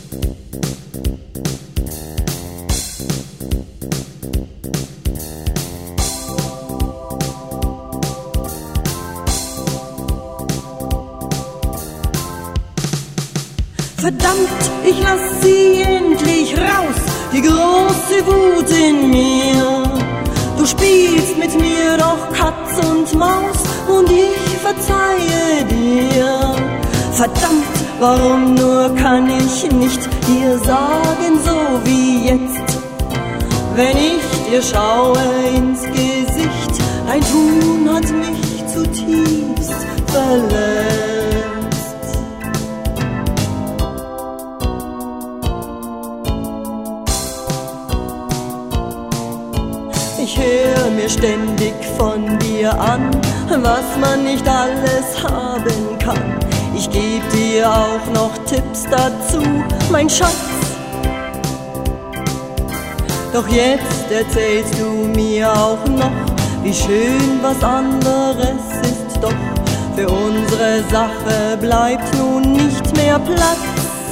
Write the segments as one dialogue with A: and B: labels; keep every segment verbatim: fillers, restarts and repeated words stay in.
A: Verdammt, ich lass sie endlich raus, die große Wut in mir. Du spielst mit mir doch Katz und Maus und ich verzeihe dir. Verdammt, warum nur kann ich nicht dir sagen, so wie jetzt. Wenn ich dir schaue ins Gesicht, dein Tun hat mich zutiefst verletzt. Ich höre mir ständig von dir an, was man nicht alles haben kann. Ich geb dir auch noch Tipps dazu, mein Schatz. Doch jetzt erzählst du mir auch noch, wie schön was anderes ist. Doch für unsere Sache bleibt nun nicht mehr Platz.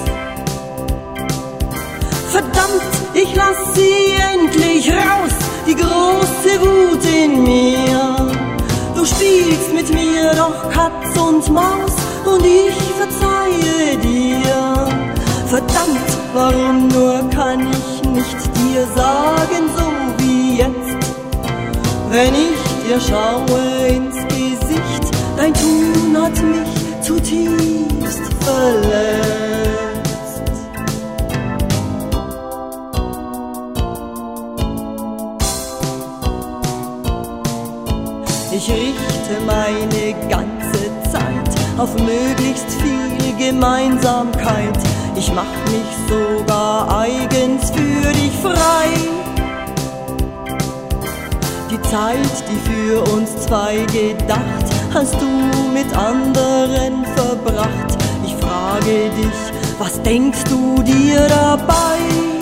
A: Verdammt, ich lass sie endlich raus, die große Wut in mir. Du spielst mit mir doch Katz und Maus und ich verzeihe dir. Verdammt, warum nur kann ich nicht dir sagen, so wie jetzt. Wenn ich dir schaue ins Gesicht, dein Tun hat mich zutiefst verletzt. Ich richte meine ganze Zeit auf möglichst viel Gemeinsamkeit. Ich mach mich sogar eigens für dich frei. Die Zeit, die für uns zwei gedacht, hast du mit anderen verbracht. Ich frage dich, was denkst du dir dabei?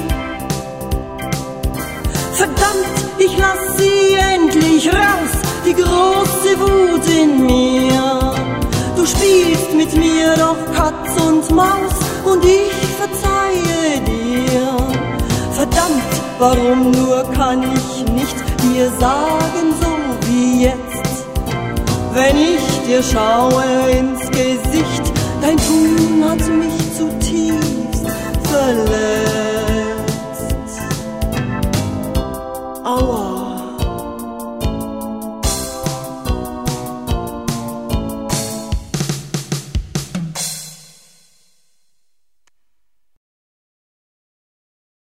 A: Verdammt, ich lass sie endlich raus, die große Wut in mir. Du spielst mit mir doch Katz und Maus und ich verzeihe dir. Verdammt, warum nur kann ich nicht dir sagen, so wie jetzt. Wenn ich dir schaue ins Gesicht, dein Tun hat